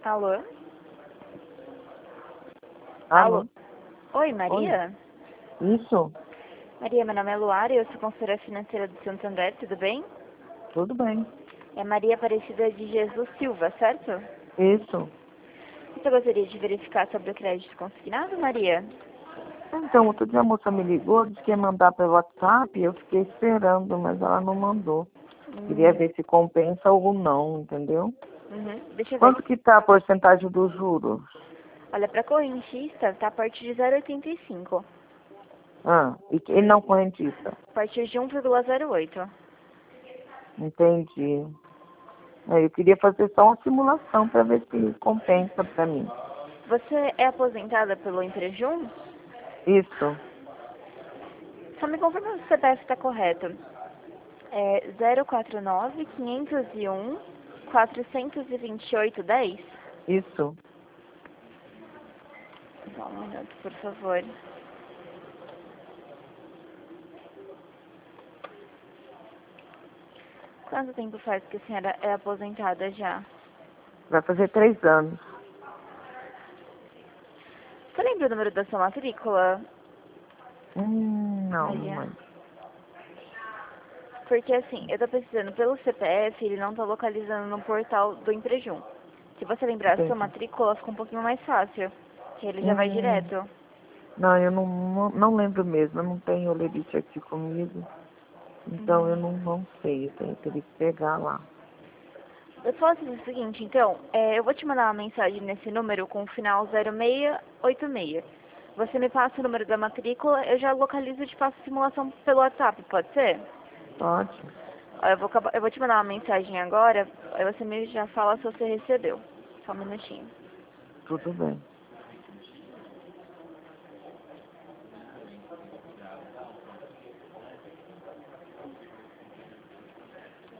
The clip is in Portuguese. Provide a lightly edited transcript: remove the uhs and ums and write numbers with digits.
Alô? Alô? Oi, Maria? Isso? Maria, meu nome é Luara e eu sou consultora financeira do Santo André, tudo bem? Tudo bem. É Maria Aparecida de Jesus Silva, certo? Isso. Você gostaria de verificar sobre o crédito consignado, Maria? Então, outro dia a moça me ligou, disse que ia mandar pelo WhatsApp, eu fiquei esperando, mas ela não mandou. Queria ver se compensa ou não, entendeu? Deixa eu ver. Quanto que tá a porcentagem dos juros? Olha, para correntista tá a partir de 0,85. E não correntista? A partir de 1,08. Entendi. Eu queria fazer só uma simulação para ver se compensa para mim. Você é aposentada pelo Emprejum? Isso, Só me confirma se o CPF está correto. É 049-501-428-10? isso. Só um minuto, por favor. Quanto tempo faz que a senhora é aposentada já? Vai fazer 3 anos. Você lembra o número da sua matrícula, Não Maria? lembro. Porque assim, eu tô precisando pelo CPF, ele não tá localizando no portal do Emprejum. Se você lembrar a sua Entendi. matrícula, fica um pouquinho mais fácil, que ele já vai direto. Não, eu não lembro mesmo. Eu não tenho o lerite aqui comigo. Então eu não sei. Eu teria que pegar lá. Eu posso fazer o seguinte, então, eu vou te mandar uma mensagem nesse número com o final 0686. Você me passa o número da matrícula, eu já localizo e te passo a simulação pelo WhatsApp, pode ser? Pode? Ó, eu vou te mandar uma mensagem agora, aí você me já fala se você recebeu. Só um minutinho. Tudo bem.